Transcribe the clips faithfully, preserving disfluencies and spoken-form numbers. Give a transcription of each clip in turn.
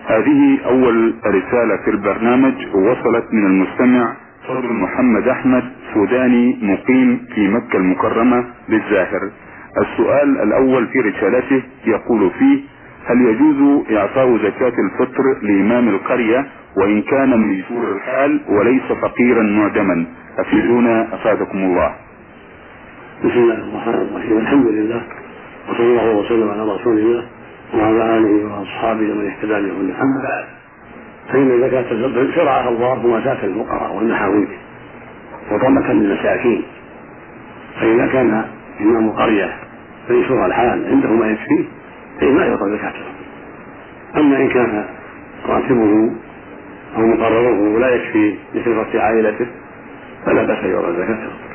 هذه أول رسالة في البرنامج وصلت من المستمع فضل محمد أحمد سوداني مقيم في مكة المكرمة بالزاهر. السؤال الأول في رسالته يقول فيه: هل يجوز إعطاء زكاة الفطر لإمام القرية وإن كان ميسور الحال وليس فقيرا معدما؟ أفيدونا أفادكم الله. بسم الله الرحمن الرحيم. الحمد لله وصلى الله وسلم على رسول الله وعلى آله وأصحابه ومن اهتدى بهداه. أما بعد، فإن زكاة الفطر شرعها الله وزكاة الفقراء والمحاويج وطمة للمساكين، فإذا كان إمام قرية فيسر الحال عنده ما يكفيه فإنه يعطى زكاة الفطر. أما إن كان راتبه أو مقرره لا يكفي لكثرة عائلته فلا بأس يعطى زكاة الفطر.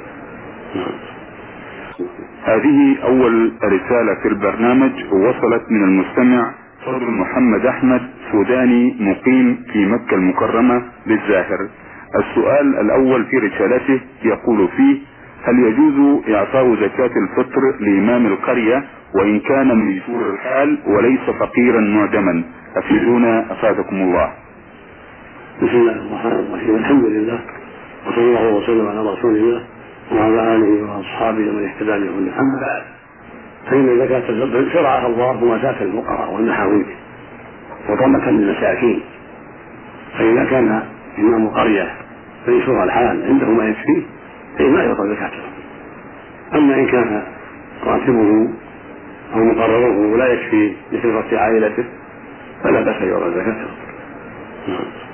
هذه أول رسالة في البرنامج وصلت من المستمع فضل محمد أحمد سوداني مقيم في مكة المكرمة بالزاهر. السؤال الأول في رسالته يقول فيه: هل يجوز إعطاء زكاة الفطر لإمام القرية وإن كان ميسور الحال وليس فقيرا معدما؟ أفيدونا أفادكم الله. بسم الله الرحمن الرحيم. الحمد لله وصلى الله وسلم على رسول الله وعلى آله وأصحابه ومن اهتدى بهداه. أما بعد، فإن زكاة الفطر شرعها الله وزكاة الفقراء والمحاويج وطمة للمساكين، فإذا كان إمام قرية فيسر الحال عنده ما يكفيه فإنه يعطى زكاة الفطر. أما إن كان راتبه أو مقرره لا يكفي لكثرة عائلته فلا بأس يعطى زكاة الفطر.